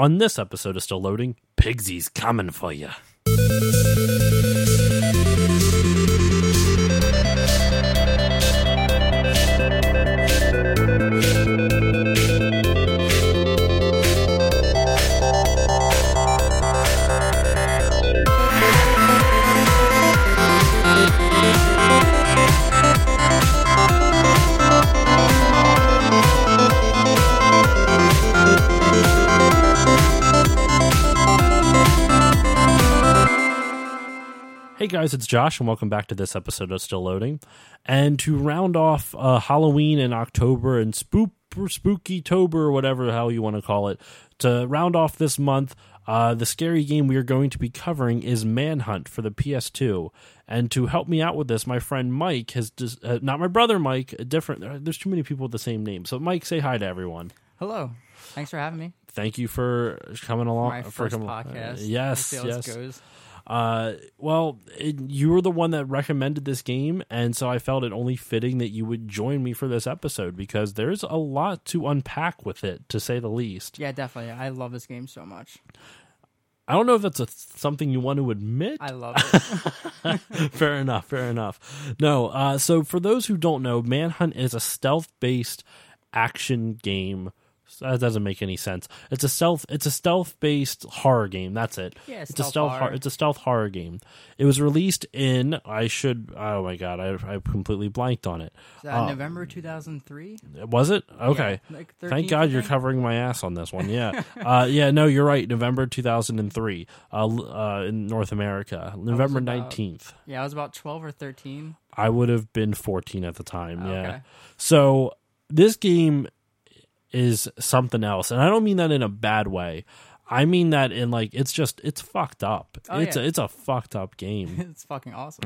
On this episode of Still Loading, Pigsy's coming for you. Hey guys, it's Josh, and welcome back to this episode of Still Loading. And to round off Halloween in October and Spooky-tober, or whatever the hell you want to call it, to round off this month, the scary game we are going to be covering is Manhunt for the PS2. And to help me out with this, my friend Mike has not my brother Mike, there's too many people with the same name. So Mike, say hi to everyone. Hello. Thanks for having me. Thank you for coming along. My first podcast. Yes, We'll see how yes. this goes. You were the one that recommended this game, and so I felt it only fitting that you would join me for this episode because there's a lot to unpack with it, to say the least. Yeah, definitely. I love this game so much. I don't know if that's something you want to admit. I love it. Fair enough. No, so for those who don't know, Manhunt is a stealth-based action game. That doesn't make any sense. It's a stealth-based horror game. That's it. Yeah, it's a stealth horror game. It was released in oh my god, I completely blanked on it. November 2003. Was it? Okay. Yeah, like 13th, Thank God you're covering my ass on this one. Yeah. No, you're right. November 2003 in North America. November 19th. Yeah, I was about 12 or 13. I would have been 14 at the time. Yeah. Okay. So this game is something else, and I don't mean that in a bad way. I mean that in like it's fucked up. It's a fucked up game. It's fucking awesome.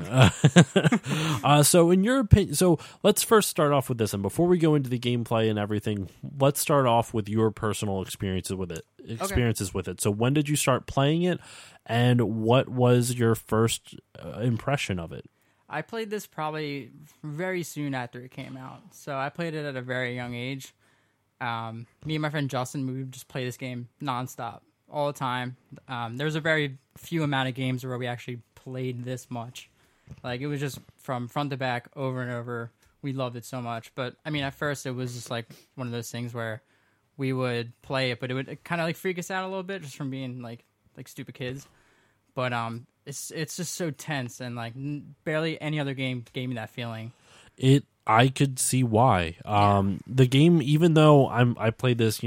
So in your opinion, so let's first start off with this, and before we go into the gameplay and everything, let's start off with your personal experiences with it. So when did you start playing it, and what was your first impression of it? I played this probably very soon after it came out, so I played it at a very young age. Me and my friend Justin, we would just play this game nonstop all the time. There was a very few amount of games where we actually played this much. Like, it was just from front to back, over and over. We loved it so much. But I mean, at first it was just like one of those things where we would play it, but it would kind of like freak us out a little bit just from being like stupid kids. But it's just so tense, and like barely any other game gave me that feeling. I could see why. The game, even though I played this,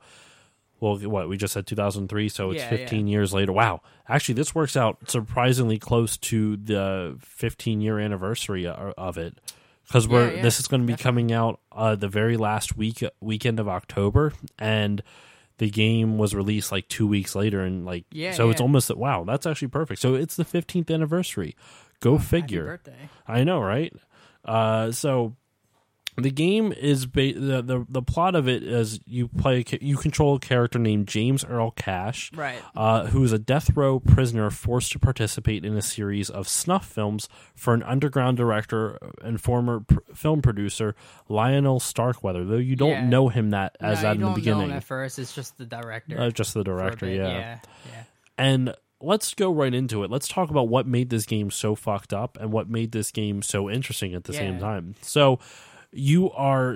we just said 2003, so it's 15 years later. Wow. Actually, this works out surprisingly close to the 15-year anniversary of it, because this is going to be coming out the very last weekend of October, and the game was released like 2 weeks later, and it's almost wow. That's actually perfect. So it's the 15th anniversary. Go figure. Happy birthday. I know, right? So the game is the plot of it is you control a character named James Earl Cash, right? Who is a death row prisoner forced to participate in a series of snuff films for an underground director and former film producer Lionel Starkweather. Though you don't know him in the beginning. You don't know him at first. It's just the director. Just the director. Yeah. And let's go right into it. Let's talk about what made this game so fucked up and what made this game so interesting at the same time. So you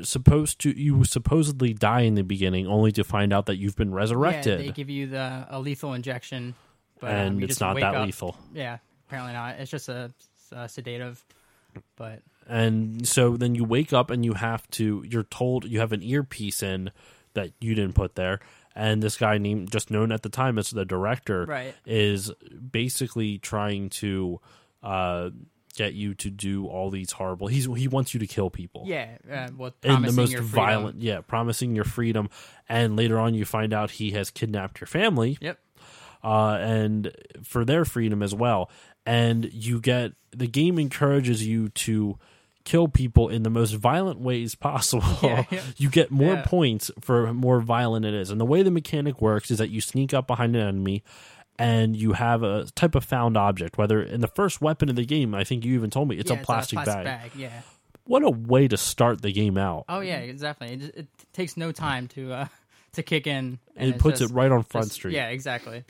supposedly die in the beginning only to find out that you've been resurrected. Yeah, they give you a lethal injection. But, and it's not that lethal. Yeah, apparently not. It's just a sedative. But and so then you wake up and you're told you have an earpiece in that you didn't put there. And this guy just known at the time as the director is basically trying to get you to do all these horrible. He wants you to kill people. Yeah, in the most violent. Yeah, promising your freedom, and later on you find out he has kidnapped your family. Yep. And for their freedom as well. And the game encourages you to kill people in the most violent ways possible. You get more points for more violent it is. And the way the mechanic works is that you sneak up behind an enemy and you have a type of found object, whether in the first weapon of the game, I think you even told me, it's a plastic bag. Yeah. What a way to start the game out. Oh, yeah, exactly. It takes no time to to kick in. And it puts it right on Front Street. Yeah, exactly.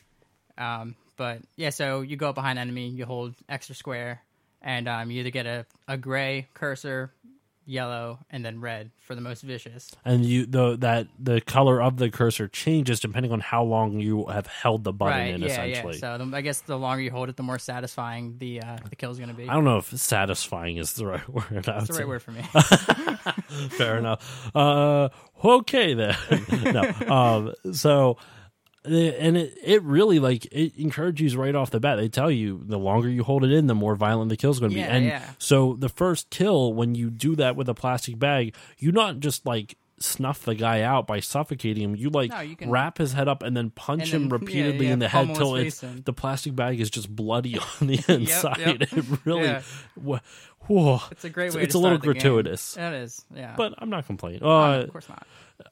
But yeah, so you go up behind enemy, you hold extra square, and you either get a gray cursor, yellow, and then red for the most vicious. And the color of the cursor changes depending on how long you have held the button essentially. Yeah. So I guess the longer you hold it, the more satisfying the kill is going to be. I don't know if satisfying is the right word. That's the right word for me. Fair enough. Okay then. No. So. And it really, like, it encourages you right off the bat. They tell you the longer you hold it in, the more violent the kill's going to be. And so the first kill, when you do that with a plastic bag, you not just, like, snuff the guy out by suffocating him. You, like, wrap his head up and then punch him repeatedly in the head till the plastic bag is just bloody on the inside. Yep. It really... Whoa. It's a great way It's a little gratuitous. It is, yeah. But I'm not complaining. Of course not.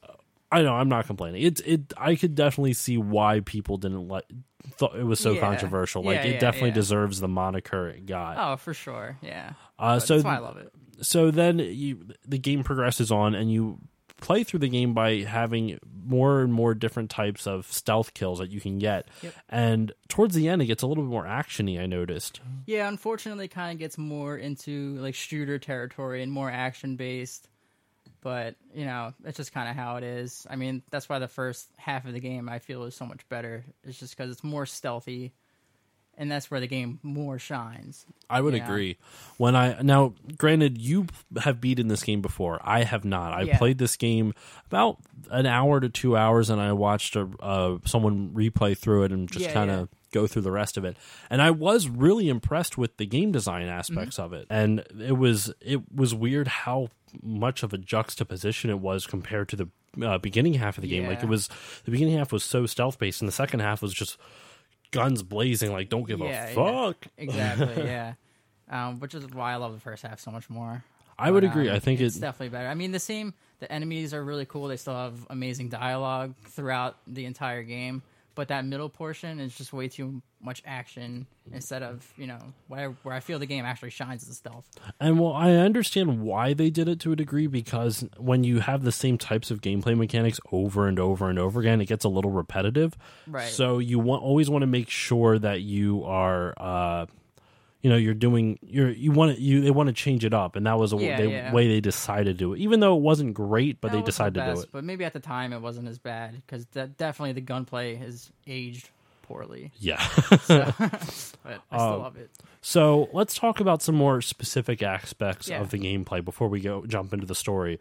I know, I'm not complaining. I could definitely see why people didn't thought it was so controversial. Like, it definitely deserves the moniker it got. Oh, for sure, yeah. So that's why I love it. So then the game progresses on, and you play through the game by having more and more different types of stealth kills that you can get. Yep. And towards the end, it gets a little bit more action-y, I noticed. Yeah, unfortunately, it kind of gets more into like shooter territory and more action-based. But, you know, it's just kind of how it is. I mean, that's why the first half of the game I feel is so much better. It's just because it's more stealthy, and that's where the game more shines. I would agree. Now, granted, you have beaten this game before. I have not. I played this game about an hour to 2 hours, and I watched someone replay through it and just kind of go through the rest of it. And I was really impressed with the game design aspects of it. And it was weird how much of a juxtaposition it was compared to the beginning half of the game. Like, the beginning half was so stealth based, and the second half was just guns blazing, like, don't give a fuck. Exactly, yeah. Which is why I love the first half so much more. I would agree. I think it's definitely better. I mean, the enemies are really cool. They still have amazing dialogue throughout the entire game. But that middle portion is just way too much action instead of, you know, where I feel the game actually shines as stealth. And well, I understand why they did it to a degree, because when you have the same types of gameplay mechanics over and over and over again, it gets a little repetitive. Right. So you always want to make sure that you are, you're doing they want to change it up, and that was way they decided to do it. Even though it wasn't great, but they decided to do it. But maybe at the time it wasn't as bad, because definitely the gunplay has aged poorly. Yeah. But I still love it. So let's talk about some more specific aspects of the gameplay before we jump into the story.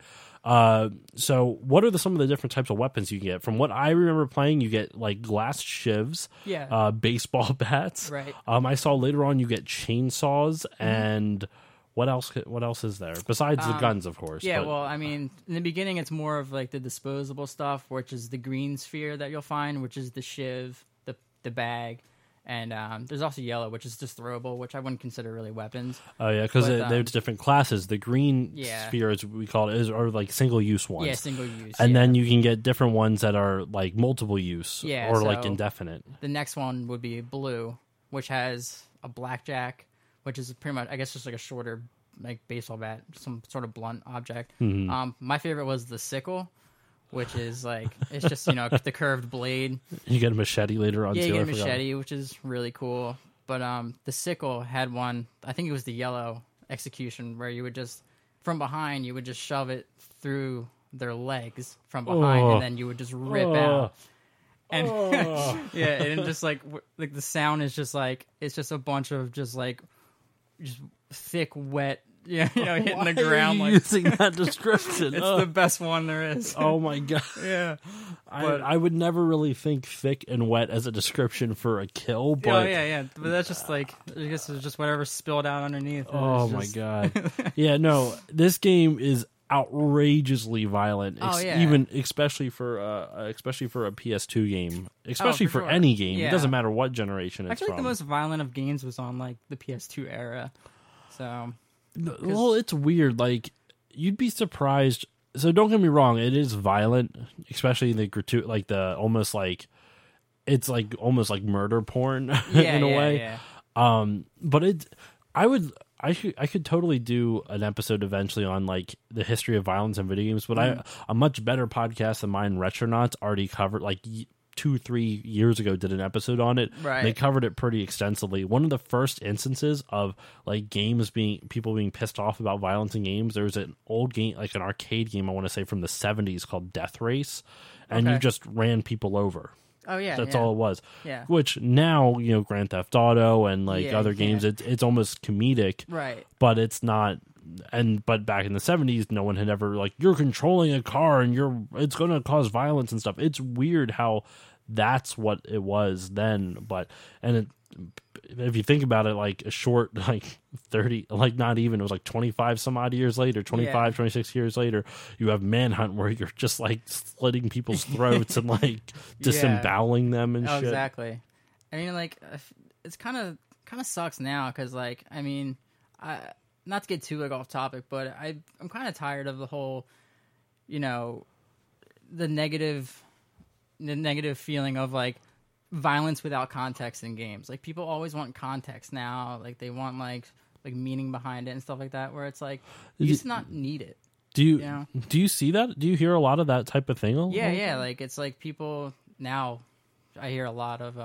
So what are some of the different types of weapons you can get? From what I remember playing, you get like glass shivs, baseball bats. Right. I saw later on you get chainsaws, and what else is there besides the guns, of course? Yeah, well, I mean, in the beginning, it's more of like the disposable stuff, which is the green sphere that you'll find, which is the shiv, the bag. And there's also yellow, which is just throwable, which I wouldn't consider really weapons. Oh, yeah, because there's different classes. The green sphere, as we call it, are like single-use ones. Yeah, single-use. And then you can get different ones that are like multiple-use or like indefinite. The next one would be blue, which has a blackjack, which is pretty much, I guess, just like a shorter like baseball bat, some sort of blunt object. Mm-hmm. My favorite was the sickle, which is like, it's just, the curved blade. You get a machete later on, too. Yeah, you get a machete, which is really cool. But the sickle had one, I think it was the yellow execution, where you would just, from behind, you would just shove it through their legs from behind, and then you would just rip out. And and just like the sound is just like, it's just a bunch of just thick, wet, hitting the ground. Why are you using that description? It's the best one there is. Oh my god! Yeah, I would never really think thick and wet as a description for a kill. But but that's just like, I guess it's just whatever spilled out underneath. Oh my god! Yeah, no, this game is outrageously violent. Even especially for a PS2 game, especially for any game. It doesn't matter what generation it's from. I feel like from. the most violent of games was on like the PS2 era. So, well, it's weird. Like, you'd be surprised. So don't get me wrong, it is violent, especially the almost like, it's like almost like murder porn in a way. Yeah. But I could totally do an episode eventually on like the history of violence in video games, but a much better podcast than mine, Retronauts, already covered like 2-3 years ago did an episode on it. Right. They covered it pretty extensively. One of the first instances of like people being pissed off about violence in games, there was an old game, like an arcade game, I want to say from the 70s called Death Race, and you just ran people over. Oh yeah, that's all it was. Yeah. Which now, you know, Grand Theft Auto and like other games, it's almost comedic. Right. But it's not. But back in the 70s, no one had ever like, you're controlling a car and it's going to cause violence and stuff. It's weird how that's what it was then. If you think about it, like a short, like 30, like not even, it was like 25 some odd years later, 26 years later, you have Manhunt where you're just like slitting people's throats and like disemboweling them and shit. Exactly. I mean, like, it's kind of sucks now because, like, I mean, not to get too like off topic, but I'm kind of tired of the whole, you know, the negative feeling of like violence without context in games. Like, people always want context now. Like, they want like meaning behind it and stuff like that. Where it's like you just not need it. Do you see that? Do you hear a lot of that type of thing? Yeah. Like, it's like people now. I hear a lot of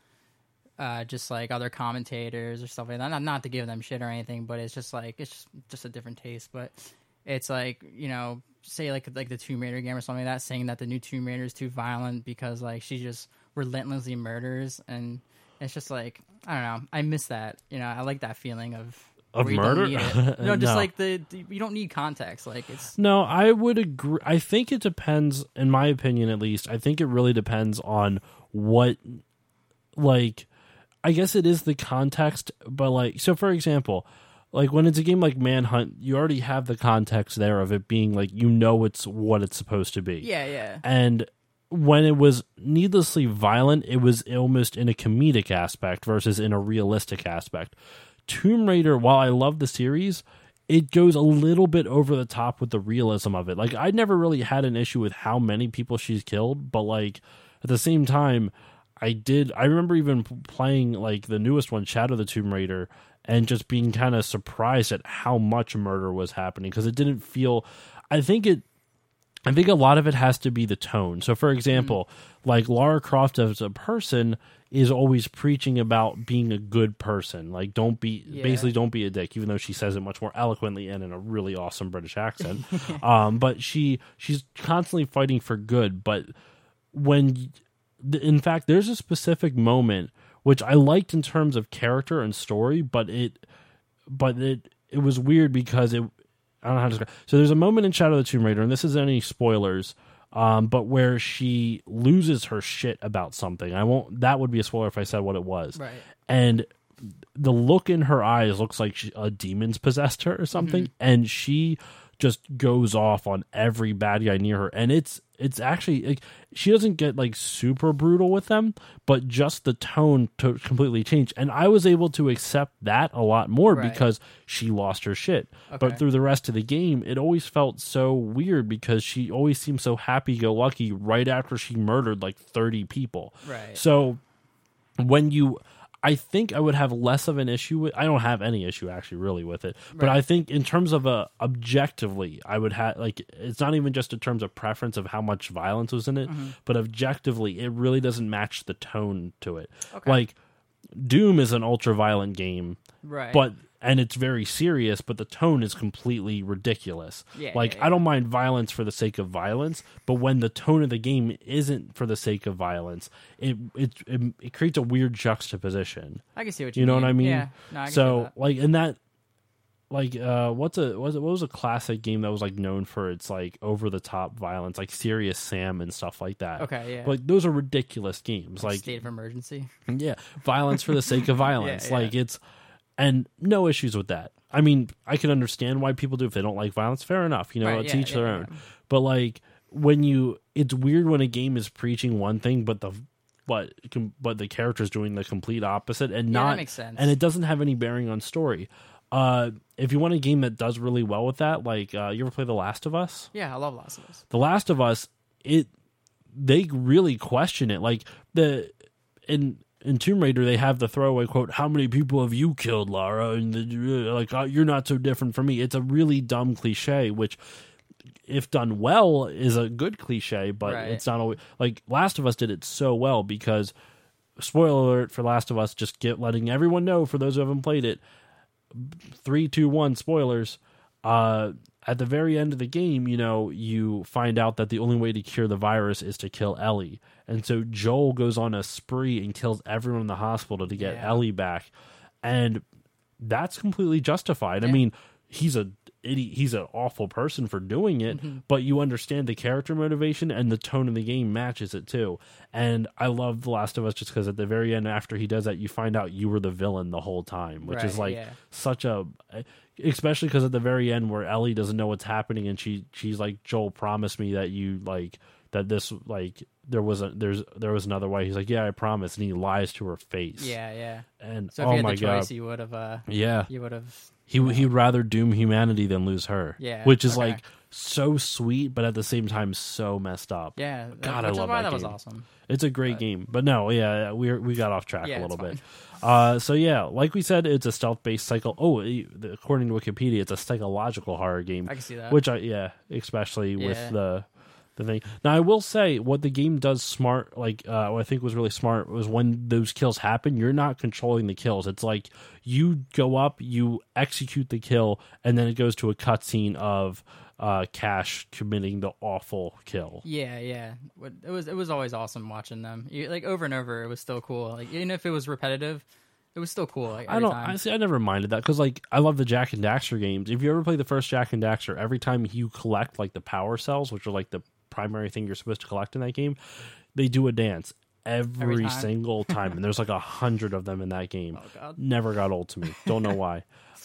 just like other commentators or stuff like that. Not to give them shit or anything, but it's just like it's just a different taste. But it's like, you know, say like the Tomb Raider game or something like that, saying that the new Tomb Raider is too violent because like she just relentlessly murders, and it's just like, I don't know. I miss that. You know, I like that feeling of murder. No, just like the you don't need context. Like, it's no. I would agree. I think it depends. In my opinion, at least, I think it really depends on what like. I guess it is the context, but like, so for example, like when it's a game like Manhunt, you already have the context there of it being like, you know, it's what it's supposed to be. Yeah. And when it was needlessly violent, it was almost in a comedic aspect versus in a realistic aspect. Tomb Raider, while I love the series, it goes a little bit over the top with the realism of it. Like, I never really had an issue with how many people she's killed, but like at the same time, I remember even playing like the newest one, Shadow of the Tomb Raider, and just being kind of surprised at how much murder was happening because it didn't feel. I think a lot of it has to be the tone. So, for example, like Lara Croft as a person is always preaching about being a good person. Like, basically don't be a dick, even though she says it much more eloquently and in a really awesome British accent. But she's constantly fighting for good. But in fact, there's a specific moment which I liked in terms of character and story, but it was weird because I don't know how to describe. So there's a moment in Shadow of the Tomb Raider, and this isn't any spoilers, but where she loses her shit about something. That would be a spoiler if I said what it was. Right. And the look in her eyes looks like a demon's possessed her or something, and she just goes off on every bad guy near her, and it's actually like, she doesn't get like super brutal with them, but just the tone to completely change, and I was able to accept that a lot more because she lost her shit. But through the rest of the game, it always felt so weird because she always seemed so happy-go-lucky right after she murdered like 30 people. Right. So I think I would have less of an issue with. I don't have any issue actually really with it, but I think in terms of objectively, I would have like, it's not even just in terms of preference of how much violence was in it, but objectively, it really doesn't match the tone to it. Okay. Like Doom is an ultra violent game, right? And it's very serious, but the tone is completely ridiculous. Yeah. I don't mind violence for the sake of violence, but when the tone of the game isn't for the sake of violence, it creates a weird juxtaposition. I can see what you mean. You know what I mean? Yeah. No, I can see that. Like, and that, like, what was a classic game that was like known for its like over the top violence, like Serious Sam and stuff like that. Okay, yeah. But like, those are ridiculous games. Like State of Emergency. Yeah, violence for the sake of violence. Yeah. Like it's. And no issues with that. I mean, I can understand why people do if they don't like violence. Fair enough, you know, to each their own. But like it's weird when a game is preaching one thing, but the character's doing the complete opposite, and that makes sense. And it doesn't have any bearing on story. If you want a game that does really well with that, like you ever play The Last of Us? Yeah, I love Last of Us. The Last of Us, they really question it, like in Tomb Raider, they have the throwaway quote, "How many people have you killed, Lara?" And you're not so different from me. It's a really dumb cliche, which, if done well, is a good cliche, but it's not always... Like, Last of Us did it so well because, spoiler alert for Last of Us, just letting everyone know, for those who haven't played it, 3, 2, 1, spoilers, at the very end of the game, you find out that the only way to cure the virus is to kill Ellie. And so Joel goes on a spree and kills everyone in the hospital to get Ellie back. And that's completely justified. Yeah. I mean, he's an awful person for doing it, but you understand the character motivation, and the tone of the game matches it too. And I love The Last of Us just because at the very end, after he does that, you find out you were the villain the whole time, which is such a... Especially because at the very end where Ellie doesn't know what's happening, and she's like, "Joel promised me that that this there was another way." He's like, "Yeah, I promise," and he lies to her face. Yeah. And so if you had the choice, you would have. You would have. He'd rather doom humanity than lose her. Yeah, which is like so sweet, but at the same time so messed up. Yeah, God, I love that game. That was awesome. It's a great game, but no, we got off track a little bit. So like we said, it's a stealth-based cycle. Oh, according to Wikipedia, it's a psychological horror game. I can see that. Which especially with the thing. Now, I will say what the game does smart, what I think was really smart, was when those kills happen, you're not controlling the kills. It's like you go up, you execute the kill, and then it goes to a cutscene of Cash committing the awful kill. Yeah. It was always awesome watching them. Over and over, it was still cool. Like, even if it was repetitive, it was still cool. Like, I never minded that because I love the Jak and Daxter games. If you ever play the first Jak and Daxter, every time you collect the power cells, which are the primary thing you're supposed to collect in that game, they do a dance every single time, and there's 100 of them in that game. Oh, God. Never got old to me. Don't know why.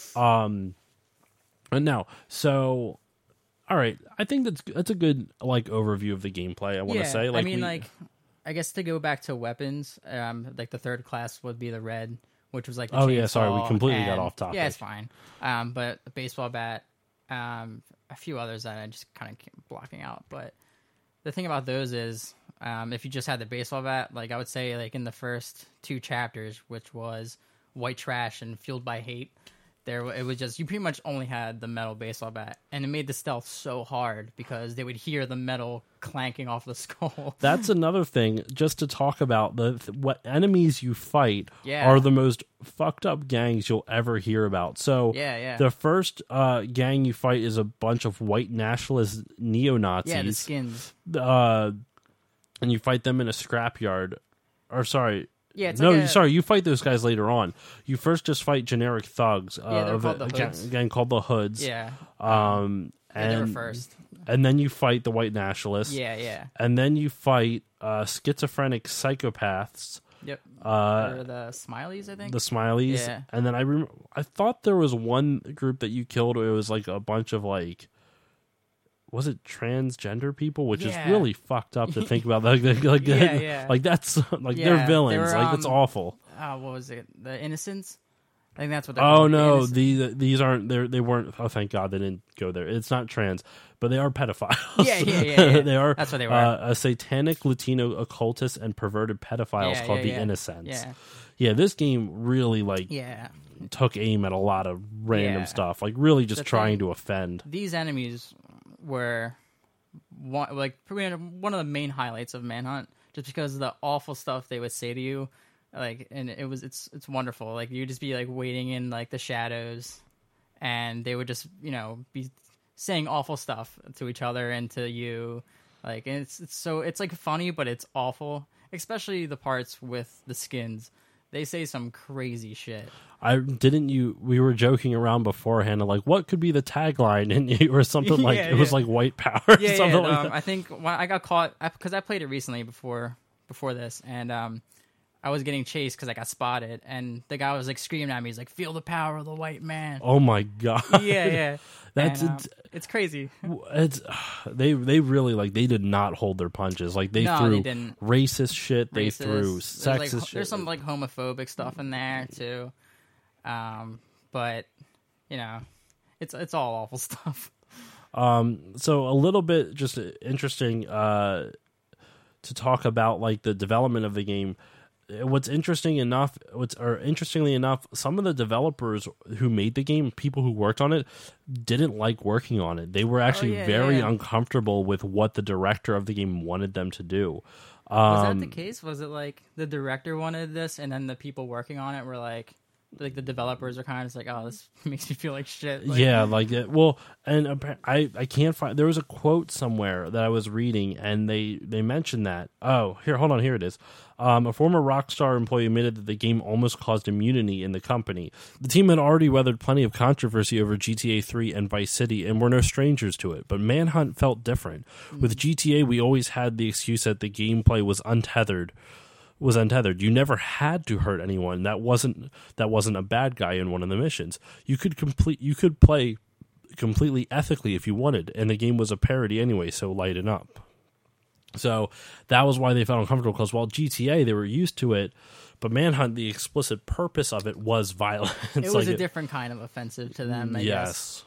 And now, so all right, I think that's a good overview of the gameplay. I want to say, I guess to go back to weapons, the third class would be the red, which was the oh yeah, chainsaw, sorry, we completely got off topic. Yeah, it's fine. But the baseball bat, a few others that I just kind of keep blocking out. But the thing about those is, if you just had the baseball bat, I would say in the first 2 chapters, which was White Trash and Fueled by Hate, it was just, you pretty much only had the metal baseball bat, and it made the stealth so hard because they would hear the metal clanking off the skull. That's another thing, just to talk about what enemies you fight are the most fucked up gangs you'll ever hear about. So the first gang you fight is a bunch of white nationalist neo-Nazis. Yeah, the skins. And you fight them in a scrapyard. Or sorry... Yeah, sorry, you fight those guys later on. You first just fight generic thugs they're called the Hoods. Gang called the Hoods. Yeah. And they were first. And then you fight the white nationalists. Yeah. And then you fight schizophrenic psychopaths. Yep. Or the Smileys, I think. The Smileys. Yeah. And then I thought there was one group that you killed where it was a bunch of was it transgender people, which is really fucked up to think about. That's they're villains. It's awful. What was it? The Innocents? I think that's what they're called. Oh no, these aren't. They weren't. Oh, thank God they didn't go there. It's not trans, but they are pedophiles. Yeah. They are. That's what they were. A satanic Latino occultist and perverted pedophiles called the Innocents. Yeah. This game really took aim at a lot of random stuff. Really just trying to offend. These enemies were probably one of the main highlights of Manhunt, just because of the awful stuff they would say to you, and it's wonderful. You would just be waiting in the shadows, and they would just be saying awful stuff to each other and to you, and it's funny, but it's awful, especially the parts with the skins. They say some crazy shit. We were joking around beforehand of what could be the tagline, and or something it was white power. Something like that. I think when I got caught, because I played it recently before this, and I was getting chased because I got spotted, and the guy was screaming at me. He's like, "Feel the power of the white man." Oh my God. Yeah. It's crazy. They really they did not hold their punches. They threw racist shit. They threw sexist shit. There's some homophobic stuff in there too. But it's all awful stuff. So a little bit just interesting to talk about the development of the game. interestingly enough, some of the developers who made the game, people who worked on it, didn't like working on it. They were actually very uncomfortable with what the director of the game wanted them to do. Was that the case? Was it like the director wanted this, and then the people working on it were like the developers are kind of just like, oh, this makes me feel like shit. Like, yeah, like it. Well, and I can't find. There was a quote somewhere that I was reading, and they mentioned that. Oh, here, hold on, here it is. A former Rockstar employee admitted that the game almost caused immunity in the company. The team had already weathered plenty of controversy over GTA 3 and Vice City and were no strangers to it, but Manhunt felt different. With GTA, we always had the excuse that the gameplay was untethered. You never had to hurt anyone. That wasn't a bad guy in one of the missions. You could play completely ethically if you wanted, and the game was a parody anyway, so lighten up. So that was why they felt uncomfortable, because while GTA, they were used to it, but Manhunt, the explicit purpose of it was violence. It was a different kind of offensive to them, I guess.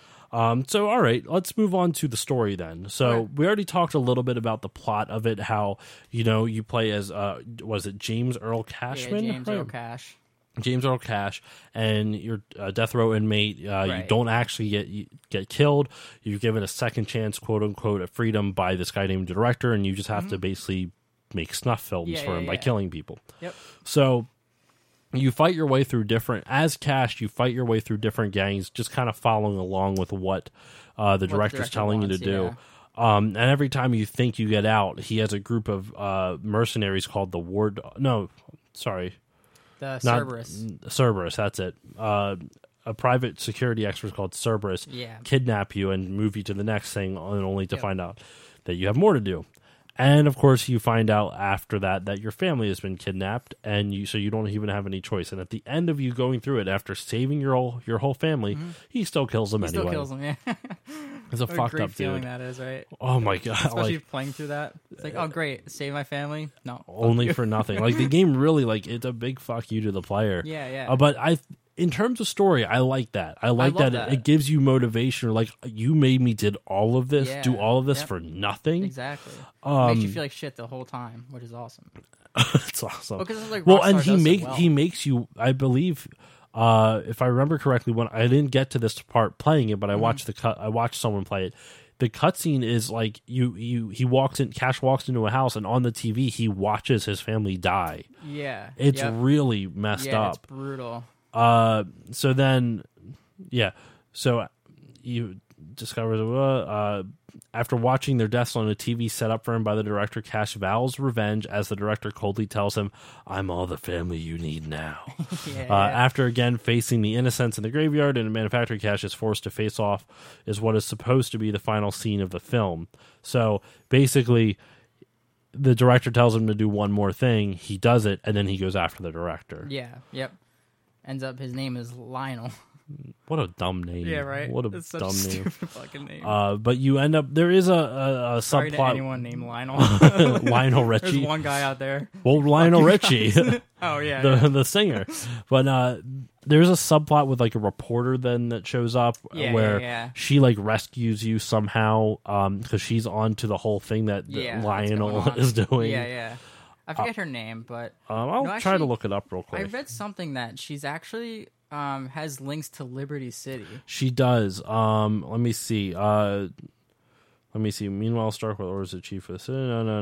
So, all right, let's move on to the story then. So, we already talked a little bit about the plot of it, how, you play as, was it James Earl Cashman? Yeah, James Earl Cash. James Earl Cash, and you're a death row inmate. You don't actually get killed. You're given a second chance, quote unquote, at freedom by this guy named Director, and you just have to basically make snuff films for him by killing people. Yep. So you fight your way through as Cash. You fight your way through different gangs, just kind of following along with what the director's telling you to do. And every time you think you get out, he has a group of mercenaries called the Ward. No, sorry. The Cerberus. Cerberus, that's it. A private security expert called Cerberus kidnap you and move you to the next thing, only to find out that you have more to do. And, of course, you find out after that your family has been kidnapped, and so you don't even have any choice. And at the end of you going through it, after saving your whole family, he still kills them anyway. He still kills them, yeah. It's a fucked up dude. Feeling that is, right? Oh my god! Especially playing through that, it's like, oh great, save my family. No, only for nothing. Like the game really, it's a big fuck you to the player. Yeah. But in terms of story, I like that. I like that it gives you motivation. Like you made me do all of this for nothing. Exactly. Makes you feel like shit the whole time, which is awesome. It's awesome. And he makes you. I believe. If I remember correctly, when I didn't get to this part playing it, but I watched I watched someone play it. The cutscene is like Cash walks into a house, and on the TV he watches his family die. Yeah, it's really messed up. It's brutal. So then, so you discover after watching their deaths on a TV set up for him by the director, Cash vows revenge as the director coldly tells him, "I'm all the family you need now." After again facing the innocents in the graveyard and a manufacturing, Cash is forced to face off is what is supposed to be the final scene of the film. So basically, the director tells him to do one more thing. He does it, and then he goes after the director. Yeah. Yep. Ends up his name is Lionel. What a dumb name. Yeah, right? What a dumb name. Stupid fucking name. But you end up... There is a Sorry subplot... to anyone named Lionel. Lionel Richie. There's one guy out there. Well, Lionel Richie. Oh, yeah. The singer. But there's a subplot with like a reporter then that shows up where she like rescues you somehow because she's on to the whole thing that Lionel is doing. Yeah. I forget her name, but... I'll try to look it up real quick. I read something that she's actually... has links to Liberty City. She does. Let me see. Meanwhile, Starkweather orders the chief of the city.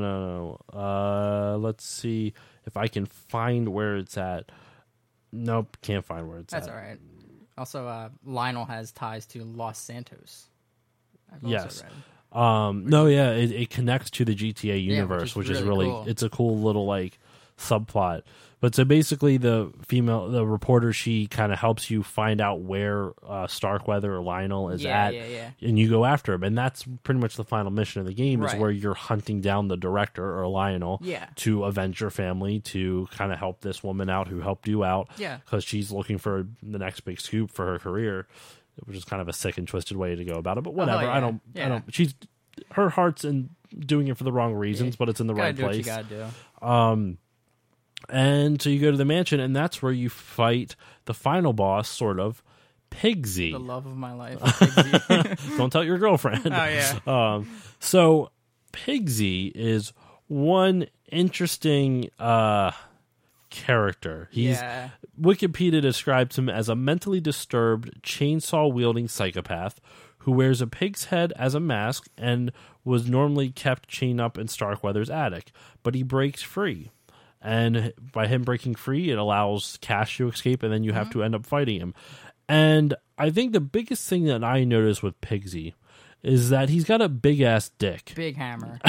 No. Let's see if I can find where it's at. Nope, can't find where it's at. That's all right. Also, Lionel has ties to Los Santos. I've also read. It connects to the GTA universe, which is really cool. It's a cool little like subplot. But so basically, the reporter, she kind of helps you find out where Starkweather or Lionel is at, and you go after him. And that's pretty much the final mission of the game, is where you're hunting down the director or Lionel to avenge your family, to kind of help this woman out who helped you out, because she's looking for the next big scoop for her career, which is kind of a sick and twisted way to go about it. But whatever, I don't. Her heart's in doing it for the wrong reasons, but it's in the right place. What you gotta do. And so you go to the mansion, and that's where you fight the final boss, sort of, Pigsy. The love of my life, Pigsy. Don't tell your girlfriend. Oh, yeah. So Pigsy is one interesting character. Wikipedia describes him as a mentally disturbed, chainsaw-wielding psychopath who wears a pig's head as a mask and was normally kept chained up in Starkweather's attic, but he breaks free. And by him breaking free, it allows Cash to escape, and then you have to end up fighting him. And I think the biggest thing that I noticed with Pigsy is that he's got a big-ass dick. Big hammer.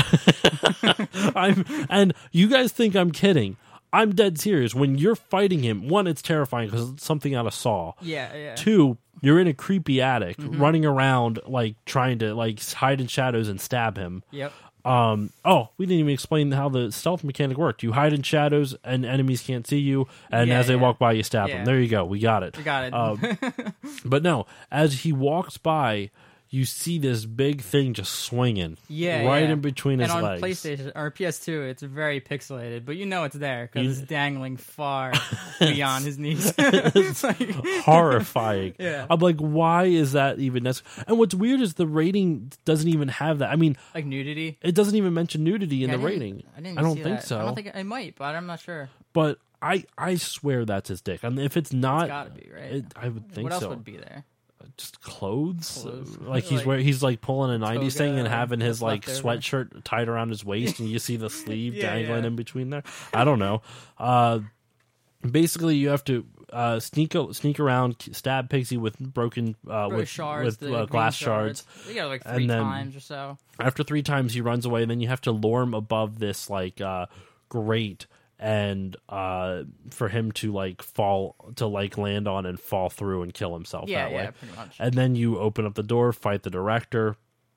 And you guys think I'm kidding. I'm dead serious. When you're fighting him, one, it's terrifying because it's something out of Saw. Yeah. Two, you're in a creepy attic, running around, like, trying to, like, hide in shadows and stab him. Yep. We didn't even explain how the stealth mechanic worked. You hide in shadows and enemies can't see you, and as they walk by, you stab them. There you go. We got it. We got it. But no, as he walks by, you see this big thing just swinging in between his legs. And on PlayStation or PS2, it's very pixelated, but you know it's there because it's dangling far beyond his knees. It's horrifying. Yeah. I'm like, why is that even necessary? And what's weird is the rating doesn't even have that. I mean, like nudity. It doesn't even mention nudity in the rating. I don't think so. I don't think it might, but I'm not sure. But I swear that's his dick. I mean, if it's not, it's gotta be, right? I would think so. What else would be there? Just clothes. Like he's like pulling a 90s thing and having his like sweatshirt tied around his waist and you see the sleeve dangling in between there. I don't know. Basically you have to sneak around, stab Pigsy with broken shards, with glass shards. You got like 3 times or so. After 3 times he runs away, and then you have to lure him above this like grate, and for him to like land on and fall through and kill himself that way. Pretty much. And then you open up the door, fight the director,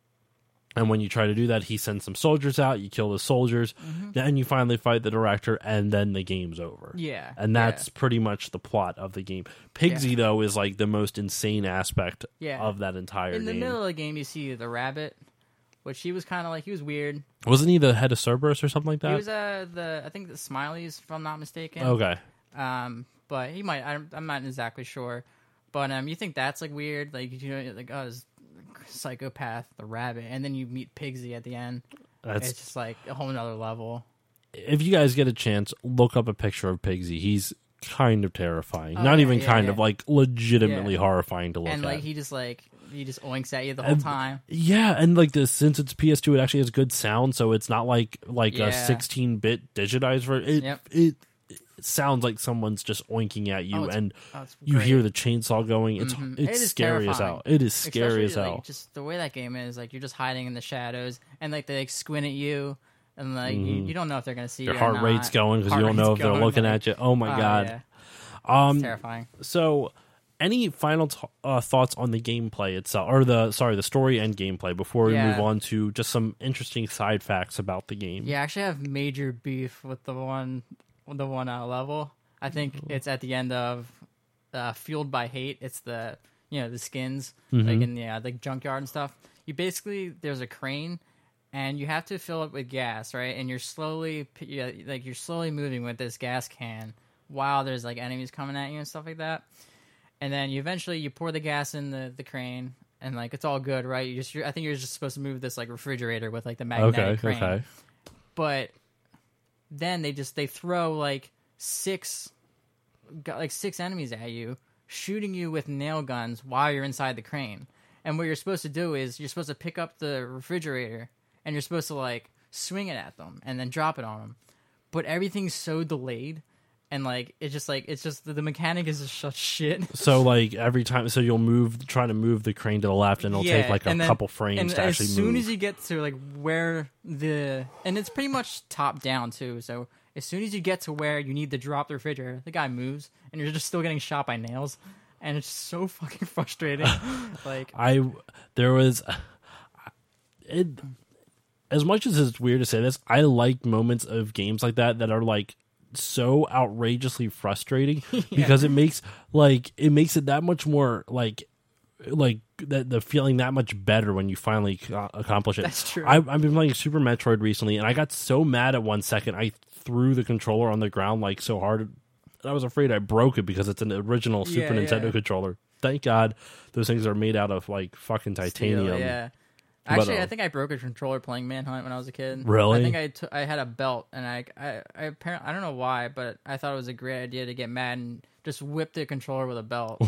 and when you try to do that, he sends some soldiers out. You kill the soldiers, then you finally fight the director, and then the game's over. Yeah, and that's pretty much the plot of the game. Pigsy though is like the most insane aspect of that entire game. In the middle of the game, you see the rabbit, which he was kind of like, he was weird. Wasn't he the head of Cerberus or something like that? He was I think the Smileys, if I'm not mistaken. Okay. But he might. I'm not exactly sure. But you think that's like weird, like this psychopath, the rabbit, and then you meet Pigsy at the end. It's just like a whole nother level. If you guys get a chance, look up a picture of Pigsy. He's kind of terrifying. Not even kind of, like legitimately horrifying to look at. And like he just oinks at you the whole time. Yeah, and like since it's PS2, it actually has good sound, so it's not like a 16-bit digitized version. It sounds like someone's just oinking at you, and you hear the chainsaw going. It's scary as hell. It is scary as hell. Like, just the way that game is, like you're just hiding in the shadows, and like they like squint at you, and like you don't know if they're gonna see your you. Your heart rate's going because you don't know if they're looking at you. Oh my god, it's terrifying. So, any final thoughts on the gameplay itself, or the story and gameplay before we move on to just some interesting side facts about the game? Yeah, I actually have major beef with the one level. I think it's at the end of Fueled by Hate. It's the the skins like in the like junkyard and stuff. You basically, there's a crane and you have to fill it with gas, right? And you're slowly moving with this gas can while there's like enemies coming at you and stuff like that. And then you eventually pour the gas in the crane and like it's all good, right? I think you're just supposed to move this like refrigerator with like the magnetic crane. Okay. But then they throw like six enemies at you, shooting you with nail guns while you're inside the crane. And what you're supposed to do is you're supposed to pick up the refrigerator and you're supposed to like swing it at them and then drop it on them. But everything's so delayed, and like it's just the mechanic is just such shit. So like every time, so you'll try to move the crane to the left, and it'll take like a couple frames to actually move. As soon as you get to like where and it's pretty much top down too. So as soon as you get to where you need to drop the refrigerator, the guy moves, and you're just still getting shot by nails, and it's so fucking frustrating. Like as much as it's weird to say this, I like moments of games like that are like so outrageously frustrating because it makes it that much more like the feeling that much better when you finally accomplish it. That's true. I've been playing Super Metroid recently, and I got so mad at 1 second I threw the controller on the ground like so hard, and I was afraid I broke it because it's an original Super Nintendo controller. Thank God those things are made out of like fucking titanium. Steel, Actually, I think I broke a controller playing Manhunt when I was a kid. Really? I think I had a belt, and I apparently, I don't know why, but I thought it was a great idea to get mad and just whip the controller with a belt.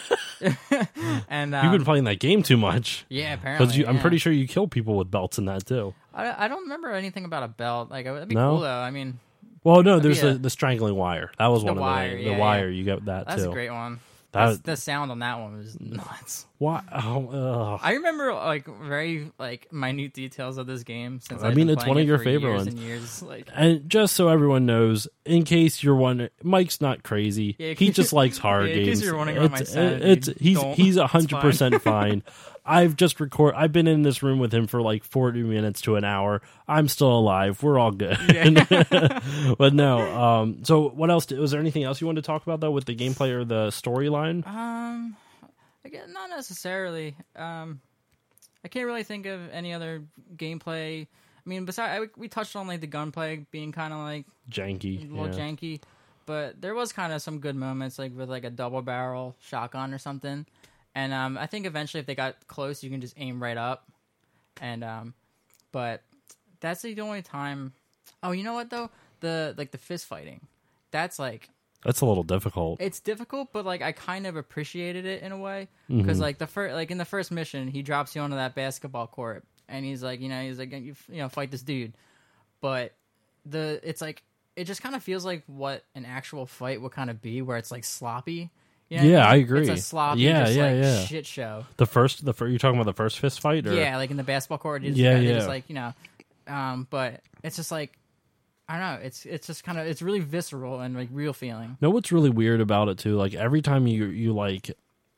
And you've been playing that game too much. Yeah, apparently. I'm pretty sure you kill people with belts in that too. I don't remember anything about a belt. Like, that'd be No? cool though. I mean, well, no, there's the strangling wire. That was one of the wire. You got that that's too. a great one. The sound on that one was nuts. Why? Oh, I remember like very like minute details of this game. Since it's one of your favorite ones. And years, like, and just so everyone knows, in case you're wondering, Mike's not crazy. Yeah, he just likes horror games. In case you're wondering about my sanity, he's 100% fine. I've been in this room with him for like 40 minutes to an hour. I'm still alive. We're all good. Yeah. But no. So what else? Was there anything else you wanted to talk about though with the gameplay or the storyline? Again, not necessarily. I can't really think of any other gameplay. I mean, besides we touched on like the gunplay being kind of like janky, a little janky, but there was kind of some good moments like with like a double barrel shotgun or something. And I think eventually, if they got close, you can just aim right up. And but that's the only time. Oh, you know what though? The fist fighting. That's a little difficult. It's difficult, but like I kind of appreciated it in a way because like in the first mission, he drops you onto that basketball court, and he's like, you fight this dude. But it just kind of feels like what an actual fight would kind of be, where it's like sloppy. You know what I mean? I agree. It's a sloppy, shit show. The first, you're talking about the first fist fight, or yeah, like in the basketball court. They just like but it's just like I don't know. It's just kind of it's really visceral and like real feeling. Know what's really weird about it too? Like every time you like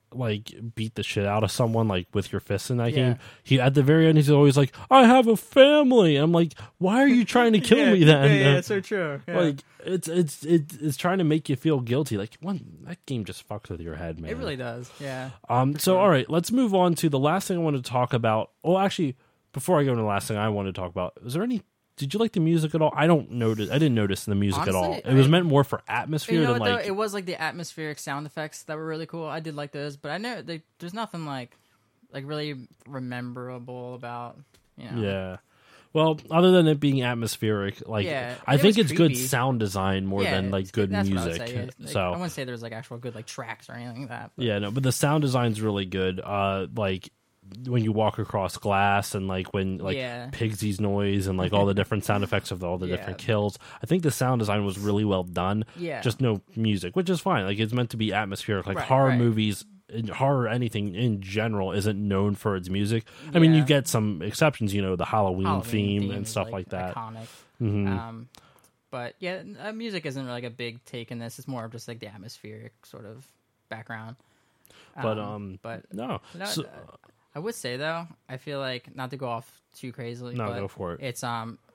beat the shit out of someone like with your fists in that game, he at the very end he's always like, I have a family. I'm like, why are you trying to kill me then? Yeah, it's so true. Yeah. Like it's trying to make you feel guilty. Like that game just fucks with your head, man. It really does. Yeah. So all right, let's move on to the last thing I wanted to talk about. Well, actually, before I go into the last thing I wanted to talk about, did you like the music at all? I didn't notice the music Honestly, at all. It was meant more for atmosphere than like. It was like the atmospheric sound effects that were really cool. I did like those, but I know there's nothing like really rememberable about. Yeah. Well, other than it being atmospheric, I think it's creepy. good sound design more than like good music. What I would say. So I wouldn't say there's like actual good like tracks or anything like that. But. But the sound design's really good. Like when you walk across glass and like when Pigsy's noise and like all the different sound effects of all the different kills. I think the sound design was really well done. Yeah. Just no music, which is fine. Like it's meant to be atmospheric. Like horror movies, horror anything in general isn't known for its music. I mean, you get some exceptions. The Halloween theme and stuff like that. Iconic. Mm-hmm. But yeah, music isn't really like a big take in this. It's more of just like the atmospheric sort of background. But no. I would say though, I feel like not to go off too crazily. No, but go for it. It's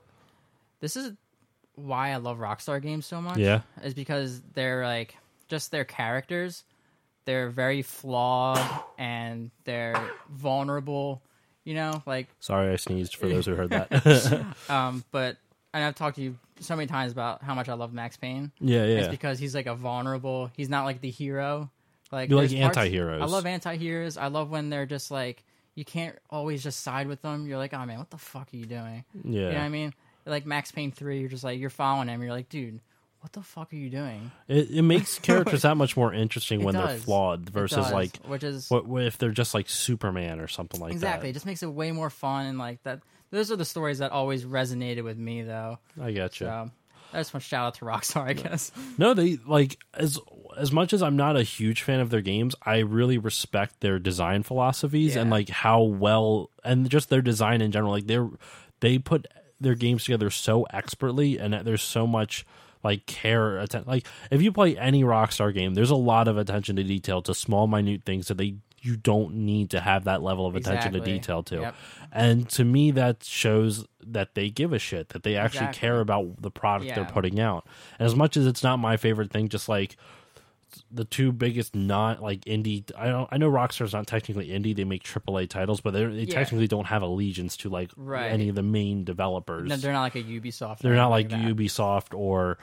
this is why I love Rockstar games so much. Yeah, is because they're like just their characters. They're very flawed and they're vulnerable. Like sorry, I sneezed for those who heard that. But and I've talked to you so many times about how much I love Max Payne. Yeah. It's because he's like a vulnerable. He's not like the hero. Like you like anti-heroes. I love anti-heroes. I love when they're just like you can't always just side with them. You're like, oh man, what the fuck are you doing? Yeah, you know what I mean. Like Max Payne 3, you're just like you're following him. You're like, dude, what the fuck are you doing? It makes characters that much more interesting when they're flawed versus like which is what if they're just like Superman or something like that. Exactly, it just makes it way more fun and like that. Those are the stories that always resonated with me, though. I get you. So, I just want to shout out to Rockstar, I guess. No, they like as much as I'm not a huge fan of their games, I really respect their design philosophies and like how well and just their design in general. Like they put their games together so expertly, and there's so much like care. Like if you play any Rockstar game, there's a lot of attention to detail to small, minute things that you don't need to have that level of attention to detail to. Yep. And to me, that shows that they give a shit, that they actually care about the product they're putting out. And as much as it's not my favorite thing, just like the two biggest not like indie, I know Rockstar's not technically indie, they make AAA titles, but they technically don't have allegiance to like any of the main developers. No, they're not like a Ubisoft. They're not like Ubisoft or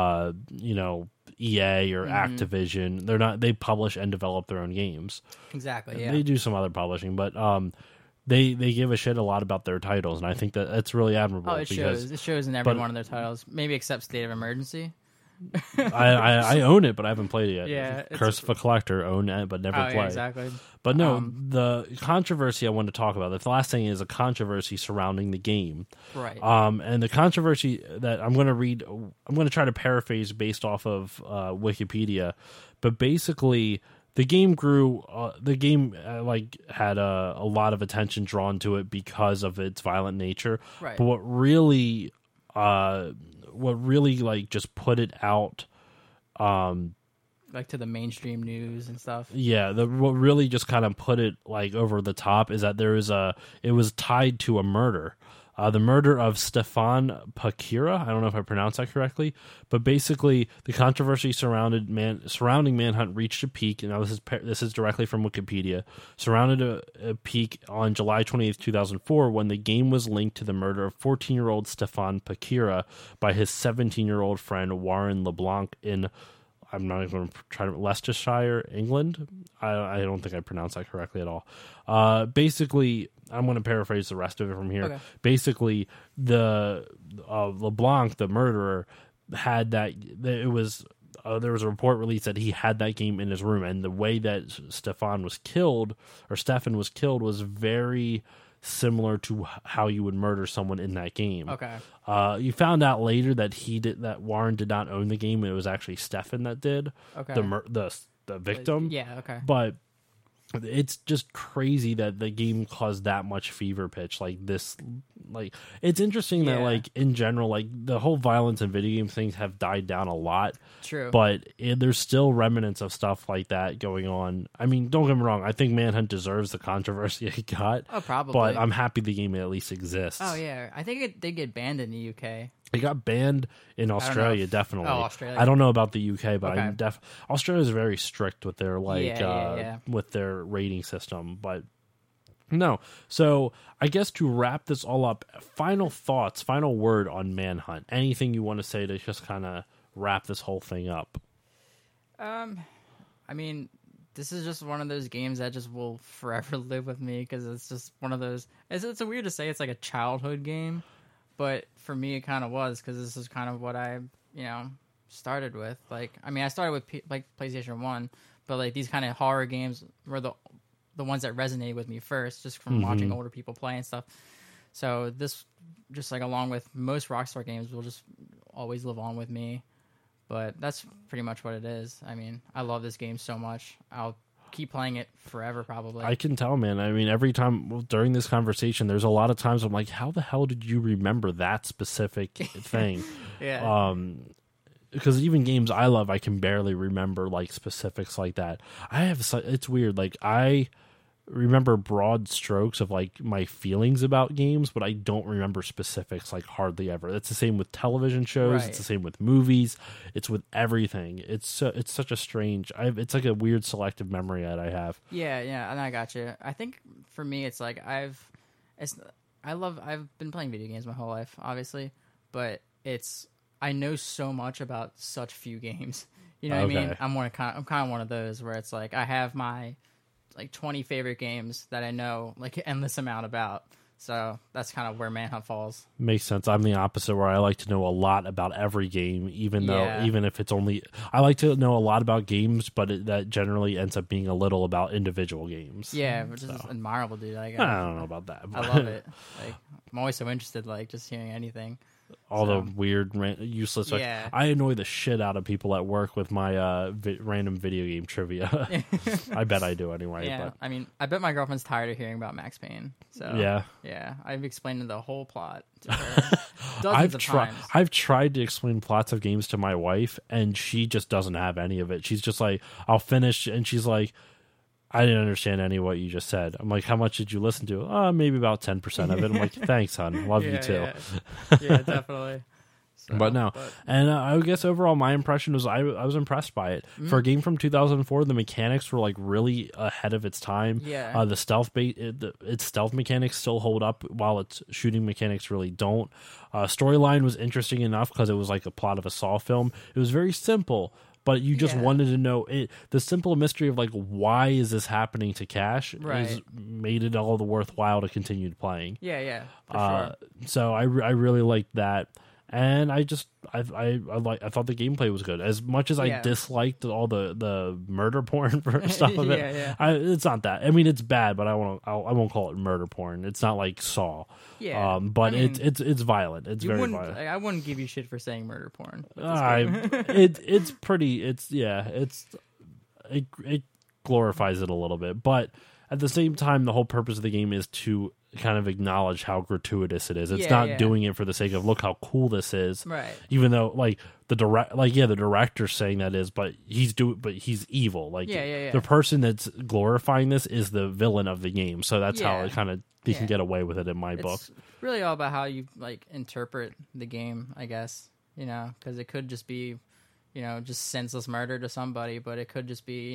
EA or Activision. They publish and develop their own games. Exactly. Yeah. They do some other publishing, but they give a shit a lot about their titles, and I think that that's really admirable. Oh, it shows. It shows in every one of their titles. Maybe except State of Emergency. I own it, but I haven't played it yet. Yeah, Curse of a Collector, own it, but never play. Yeah, exactly. But no, the controversy I want to talk about. The last thing is a controversy surrounding the game. Right. And the controversy that I'm going to read, I'm going to try to paraphrase based off of Wikipedia, but basically the game grew. The game had a lot of attention drawn to it because of its violent nature. Right. But what really like just put it out, like to the mainstream news and stuff. Yeah, what really just kind of put it like over the top is that it was tied to a murder. The murder of Stefan Pakira. I don't know if I pronounced that correctly, but basically the controversy surrounding Manhunt reached a peak, and this is directly from Wikipedia. Surrounded a peak on July 28th, 2004, when the game was linked to the murder of 14-year-old Stefan Pakira by his 17-year-old friend Warren LeBlanc in, I'm not even going to try to, Leicestershire, England. I don't think I pronounced that correctly at all. Basically, I'm going to paraphrase the rest of it from here. Okay. Basically, the LeBlanc, the murderer, had that. It was there was a report released that he had that game in his room, and the way that Stefan was killed was very similar to how you would murder someone in that game. Okay. You found out later that Warren did not own the game. It was actually Stefan that did. Okay. The victim. Yeah. Okay. But it's just crazy that the game caused that much fever pitch like this. Like, it's interesting that like in general, like the whole violence in video game things have died down a lot. True. But there's still remnants of stuff like that going on. I mean, don't get me wrong. I think Manhunt deserves the controversy it got. Oh, probably. But I'm happy the game at least exists. Oh yeah, I think it did get banned in the UK. It got banned in Australia, definitely. Oh, Australia. I don't know about the UK, but Okay. Australia is very strict with their Yeah. with their rating system. But no, so I guess to wrap this all up, final thoughts, final word on Manhunt. Anything you want to say to just kind of wrap this whole thing up? I mean, this is just one of those games that just will forever live with me because it's just one of those. It's weird to say it's like a childhood game. But for me, it kind of was because this is kind of what I, started with. Like, I mean, I started with PlayStation 1, but like these kind of horror games were the ones that resonated with me first, just from watching older people play and stuff. So this, just like along with most Rockstar games, will just always live on with me. But that's pretty much what it is. I mean, I love this game so much. I'll keep playing it forever, probably. I can tell, man. I mean, every time during this conversation, there's a lot of times I'm like, how the hell did you remember that specific thing? Yeah. Because even games I love, I can barely remember like specifics like that. It's weird. Like, I remember broad strokes of like my feelings about games, but I don't remember specifics like hardly ever. It's the same with television shows. Right. It's the same with movies. It's with everything. It's such a strange. It's like a weird selective memory that I have. Yeah, and I got you. I think for me, it's like I've been playing video games my whole life, obviously, but I know so much about such few games. You know what I mean? I'm kind of one of those where it's like I have my like 20 favorite games that I know like an endless amount about. So that's kind of where Manhunt falls. Makes sense. I'm the opposite, where I like to know a lot about every game, even if it's only. I like to know a lot about games, but that generally ends up being a little about individual games. Yeah, which is admirable, dude. I don't know about that. I love it. Like, I'm always so interested, like just hearing anything. All the weird, useless. Yeah. I annoy the shit out of people at work with my random video game trivia. I bet I do anyway. Yeah, but. I mean, I bet my girlfriend's tired of hearing about Max Payne. So yeah, I've explained the whole plot to her dozens of times. I've tried to explain plots of games to my wife, and she just doesn't have any of it. She's just like, I'll finish, and she's like, I didn't understand any of what you just said. I'm like, how much did you listen to? Maybe about 10% of it. I'm like, thanks, hon. Love you too. Yeah, definitely. So, but no, and I guess overall my impression was I was impressed by it. For a game from 2004, the mechanics were like really ahead of its time. Yeah. The its stealth mechanics still hold up, while its shooting mechanics really don't. Storyline was interesting enough because it was like a plot of a Saw film. It was very simple, but you just wanted to know it. The simple mystery of like, why is this happening to Cash is made it all the worthwhile to continue playing. Yeah, for sure. So I really liked that. And I thought the gameplay was good. As much as I disliked all the murder porn stuff of it, it's not that. I mean, it's bad, but I won't call it murder porn. It's not like Saw. Yeah, but I mean, it's violent. It's very violent. I wouldn't give you shit for saying murder porn. It's pretty. It glorifies it a little bit, but at the same time, the whole purpose of the game is to kind of acknowledge how gratuitous it is. It's not doing it for the sake of look how cool this is, right? Even though like the director's saying that is, but he's evil. Like the person that's glorifying this is the villain of the game. So that's how it kind of they can get away with it in my book. Really all about how you like interpret the game, I guess. Because it could just be, just senseless murder to somebody, but it could just be,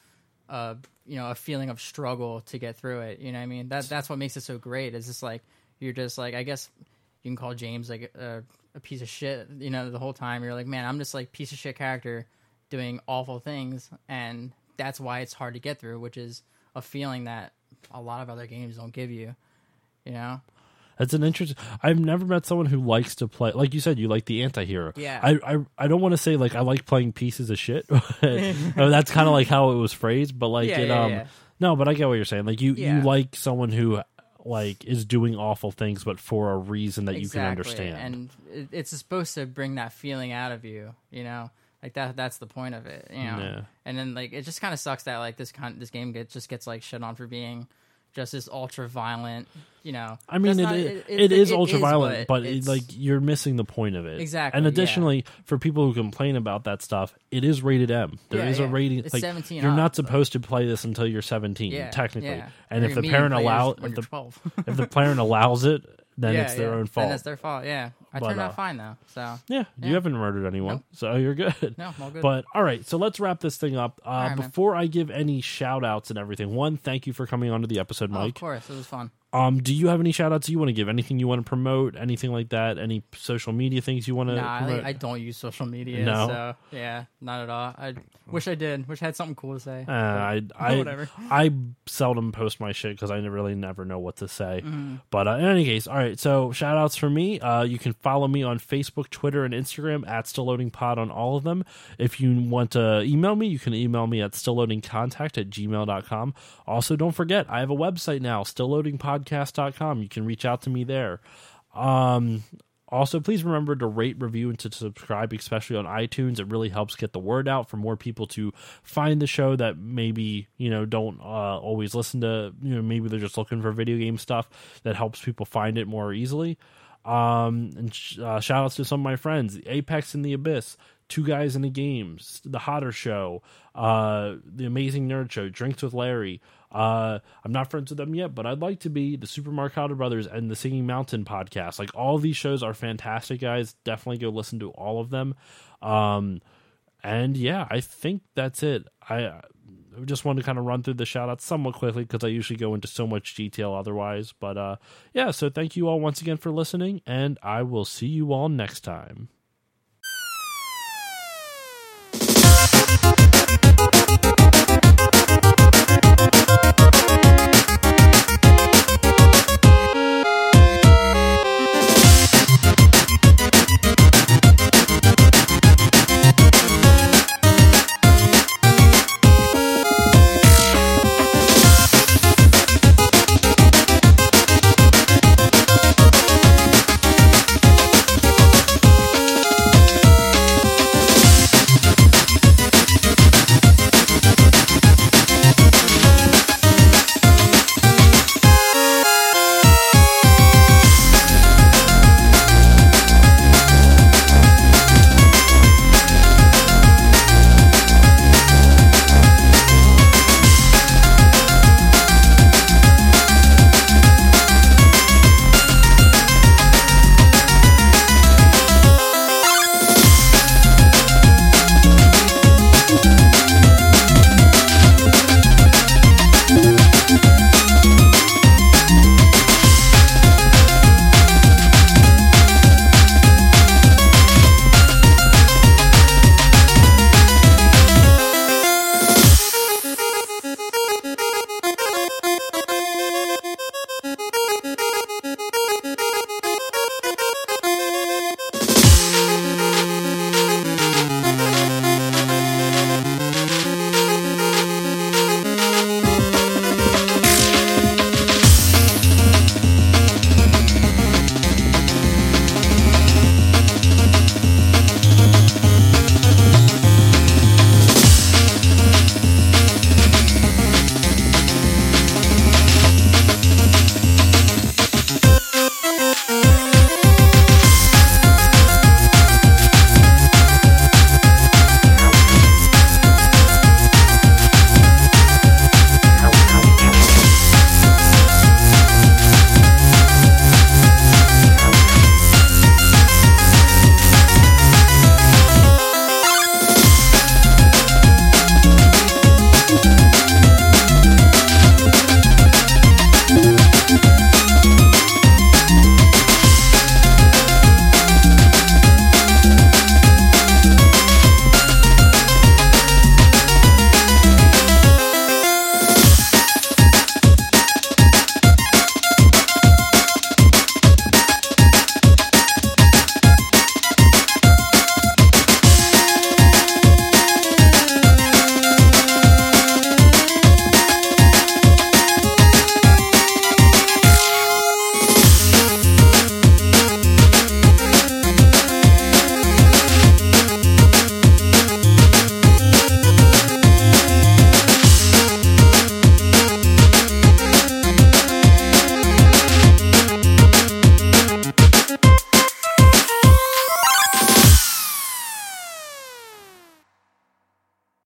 a feeling of struggle to get through it. You know what I mean? That's what makes it so great. It's just like you're just like, I guess you can call James like a piece of shit. The whole time you're like, man, I'm just like piece of shit character doing awful things, and that's why it's hard to get through, which is a feeling that a lot of other games don't give you. That's an interesting. I've never met someone who likes to play, like you said, you like the anti-hero. Yeah. I don't want to say like I like playing pieces of shit. That's kind of like how it was phrased, but like no, but I get what you're saying. Like you like someone who like is doing awful things, but for a reason that you can understand. And it's supposed to bring that feeling out of you. Like that's the point of it. And then like it just kind of sucks that like this game gets like shit on for being just this ultra violent, I mean, it is ultra violent, but like you're missing the point of it. Exactly. And additionally, for people who complain about that stuff, it is rated M. There is a rating. It's like 17. You're not supposed to play this until you're 17, technically. And if the parent if the parent allows it, then it's their own fault. Then it's their fault. Yeah, I turned out fine though. So you haven't murdered anyone, so you're good. No, I'm all good. But all right, so let's wrap this thing up. Before I give any shout outs and everything, one, thank you for coming onto the episode, Mike. Of course, it was fun. Do you have any shout outs you want to give? Anything you want to promote? Anything like that? Any social media things you want to promote? I don't use social media. No? So, not at all. I wish I did. Wish I had something cool to say. Whatever. I seldom post my shit because I really never know what to say. But in any case, all right, so shout outs for me. You can follow me on Facebook, Twitter, and Instagram at StillLoadingPod on all of them. If you want to email me, you can email me at stillloadingcontact@gmail.com. Also, don't forget, I have a website now, stillloadingpodcast.com. You can reach out to me there. Also, please remember to rate, review, and to subscribe, especially on iTunes. It really helps get the word out for more people to find the show that maybe, don't always listen to, maybe they're just looking for video game stuff. That helps people find it more easily. And shout outs to some of my friends, Apex and the Abyss, Two Guys in the Games, The Hodder Show, The Amazing Nerd Show, Drinks with Larry. I'm not friends with them yet, but I'd like to be. The Super Marcato Brothers and the Singing Mountain podcast. Like, all of these shows are fantastic, guys. Definitely go listen to all of them. And yeah, I think that's it. I just wanted to kind of run through the shout outs somewhat quickly because I usually go into so much detail otherwise. But yeah, so thank you all once again for listening, and I will see you all next time.